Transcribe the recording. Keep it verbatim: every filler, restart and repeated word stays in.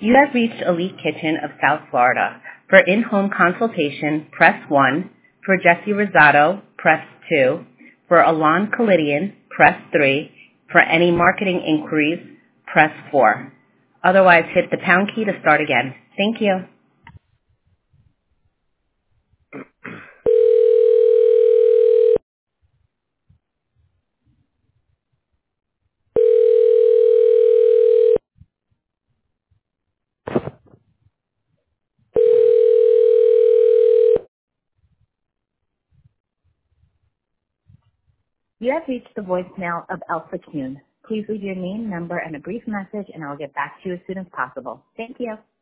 You have reached Elite Kitchen of South Florida. For in-home consultation, press one. For Jesse Rosado, press two. For Alon Kalidian, press three. For any marketing inquiries, press four. Otherwise, hit the pound key to start again. Thank you. You have reached the voicemail of Elsa Kuhn. Please leave your name, number, and a brief message, and I will get back to you as soon as possible. Thank you.